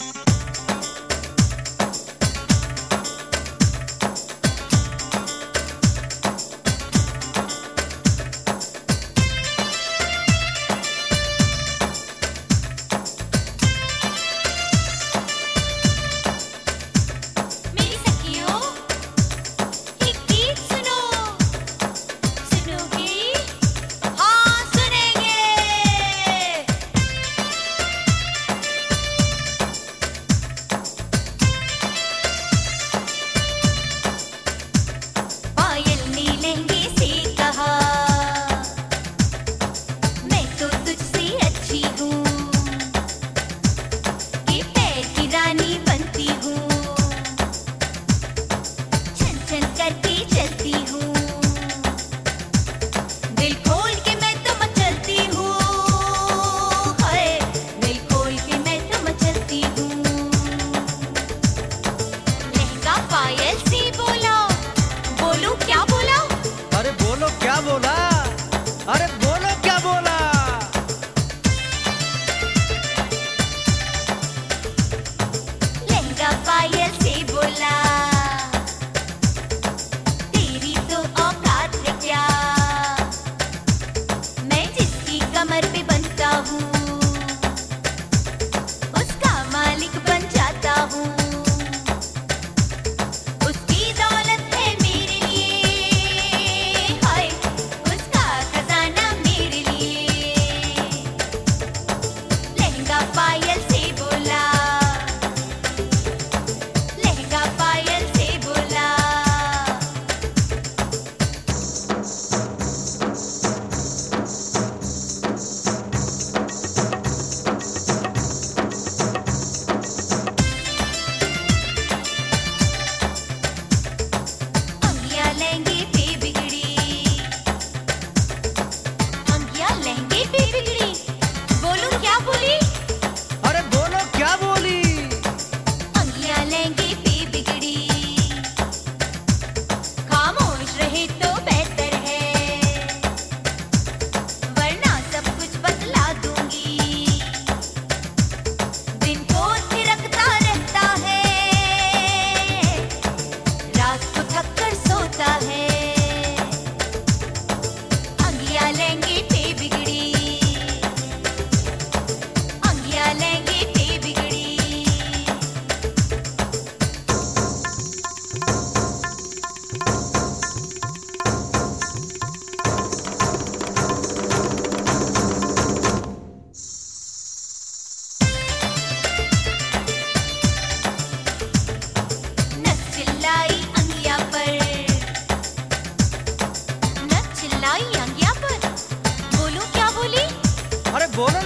अरे बोलो क्या बोला। लहंगा पायल से बोला, तेरी तो औकात है क्या, मैं जिसकी कमर पे बनता हूँ उसका मालिक बन जाता हूँ। उसकी दौलत है मेरे लिए, हाय उसका खजाना मेरे लिए। लहंगा पायल से बोला, लहंगा पायल से बोला। अंगिया लहंगे पे बिगड़ी, अंगिया लहंगे पे बिगड़ी, बोलूं क्या बोली। अरे बोलो क्या बोली। अंगिया लहंगे पे बिगड़ी, खामोश रहे तो बेहतर है, वरना सब कुछ बतला दूंगी। दिन को थिरकता रहता है, रात को थक कर सोता है। अंगिया लहंगे पे बिगड़ी, अंगिया लहंगे पे बिगड़ी। नच चिल्लाई अंगिया पर, नच चिल्लाई अंगिया पर, बोलूं क्या बोली। अरे बोलो